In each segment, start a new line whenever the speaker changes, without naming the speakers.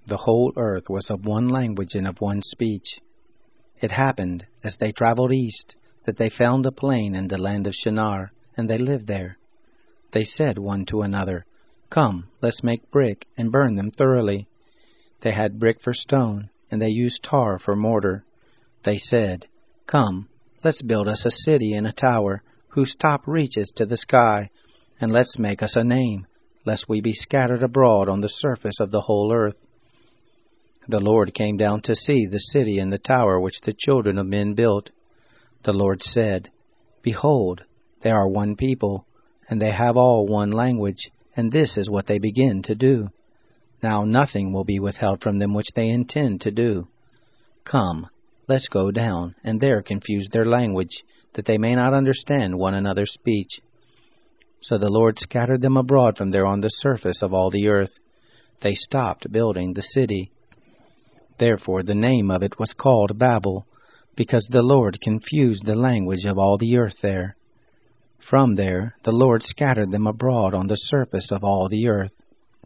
The whole earth was of one language and of one speech. It happened, as they traveled east, that they found a plain in the land of Shinar, and they lived there. They said one to another, "Come, let's make brick and burn them thoroughly." They had brick for stone, and they used tar for mortar. They said, "Come, let's build us a city and a tower, whose top reaches to the sky, and let's make us a name, lest we be scattered abroad on the surface of the whole earth." The Lord came down to see the city and the tower which the children of men built. The Lord said, "Behold, they are one people, and they have all one language, and this is what they begin to do. Now nothing will be withheld from them which they intend to do. Come, let's go down, and there confuse their language, that they may not understand one another's speech." So the Lord scattered them abroad from there on the surface of all the earth. They stopped building the city. Therefore the name of it was called Babel, because the Lord confused the language of all the earth there. From there the Lord scattered them abroad on the surface of all the earth.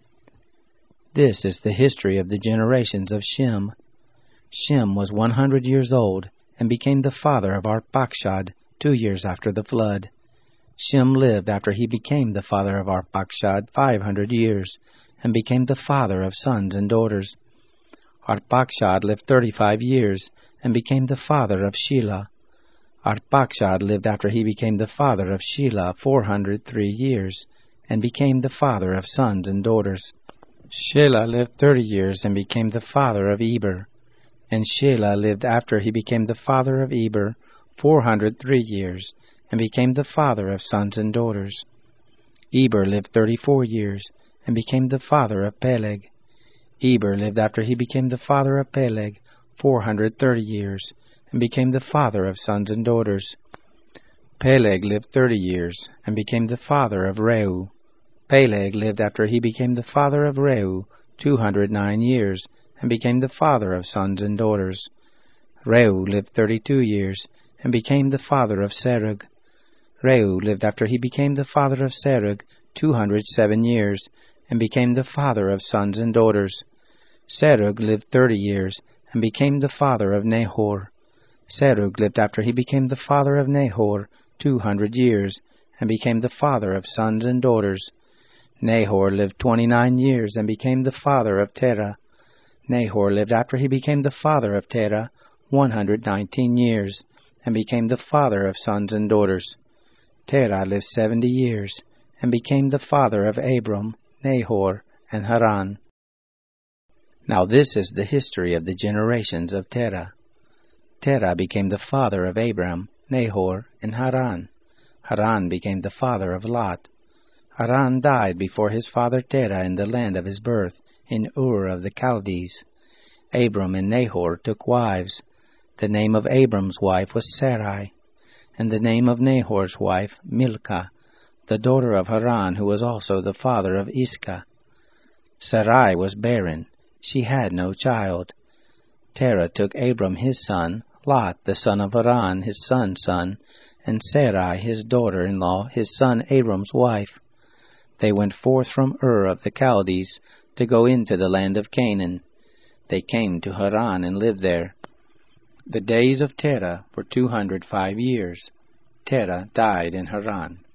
This is the history of the generations of Shem. Shem was 100 years old, and became the father of Arpachshad 2 years after the flood. Shem lived after he became the father of Arpachshad 500 years, and became the father of sons and daughters. Arpachshad lived 35 years, and became the father of Shelah. Arpachshad lived after he became the father of Shelah 403 years, and became the father of sons and daughters. Shelah lived 30 years, and became the father of Eber. And Shelah lived after he became the father of Eber 403 years, and became the father of sons and daughters. Eber lived 34 years, and became the father of Peleg. Eber lived after he became the father of Peleg 430 years, and became the father of sons and daughters. Peleg lived 30 years, and became the father of Reu. Peleg lived after he became the father of Reu 209 years, and became the father of sons and daughters. Reu lived 32 years, and became the father of Serug. Reu lived after he became the father of Serug 207 years, and became the father of sons and daughters. Serug lived 30 years, and became the father of Nahor. Serug lived after he became the father of Nahor 200 years, and became the father of sons and daughters. Nahor lived 29 years, and became the father of Terah. Nahor lived after he became the father of Terah 119 years, and became the father of sons and daughters. Terah lived 70 years, and became the father of Abram, Nahor, and Haran. Now this is the history of the generations of Terah. Terah became the father of Abram, Nahor, and Haran. Haran became the father of Lot. Haran died before his father Terah in the land of his birth, in Ur of the Chaldees. Abram and Nahor took wives. The name of Abram's wife was Sarai, and the name of Nahor's wife Milcah, the daughter of Haran, who was also the father of Iscah. Sarai was barren. She had no child. Terah took Abram his son, Lot the son of Haran his son's son, and Sarai his daughter-in-law, his son Abram's wife. They went forth from Ur of the Chaldees to go into the land of Canaan. They came to Haran and lived there. The days of Terah were 205 years. Terah died in Haran.